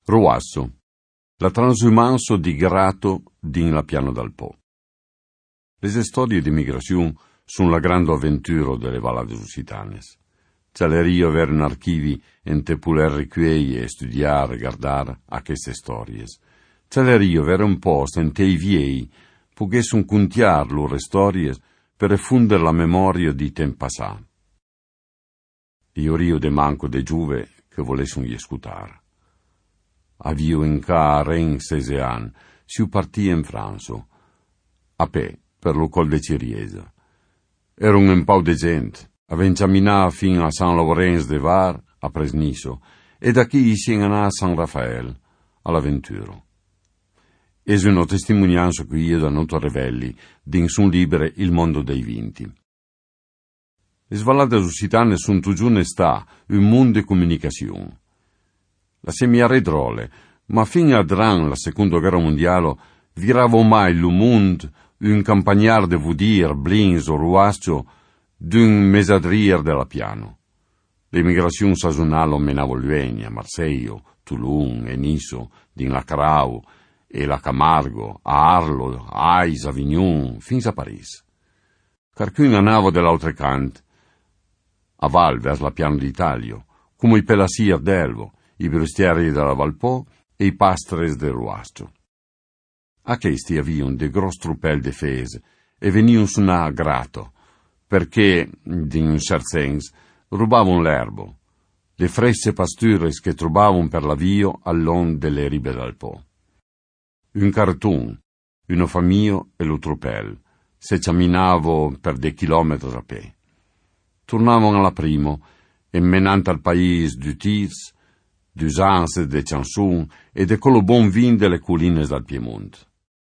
Roasso, la transhumance di Grato din la Piana dal Po. Le storie di migrazione sono la grande avventura delle Valade Lusitanes. Cialerio avere un archivi in te poter riquiei e studiare, guardare a queste storie. Cialerio avere un posto in te i viei, pochessun contiar loro storie per effondere la memoria di tempo passato. Io rio de manco de giuve che volessun gli ascoltare. Avio in ca ren 16 anni, si partì in Franzo, a pe, per lo col de Ciriesa. Era un po' de gente, aven camminato fino a San Lorenzo de Var, a Presniso, e da chi si andò a San Raffaele, all'avventura. Es una testimonianza che io da noto revelli, din sun libere il mondo dei vinti. Le Valade Lusitane sono tugiù sta un mondo di comunicazione. La semiaredrole, ma fino a dran la seconda guerra mondiale, virava mai il mondo un campagnard de vudir, blins o ruascio d'un mesadrier della piano. L'emigrazione sazonale menava Luenia, Marseille, Toulon e Niso, din la Carau e la Camargo, a Arlo, Ais, Avignon, fins a Parigi. Carcun andava dell'altre canto, a Val vers la Piana d'Italia, come i pelassier d'Elvo, i brustieri della Valpo e i pastres del Ruascio. A questi avevano de gros truppel de fese e venivano suonà grato, perché, in un certo senso, rubavano l'erbo, le fresche pasture che trovavano per l'avvio all'on delle ribe del Po. Un cartone, una famiglia e lo truppel, se camminavo per dei chilometri a pe. Tornavano alla primo, e menante al paese du Tirs, du Sans e de Chanson e de quello bon vin delle colline del Piemonte.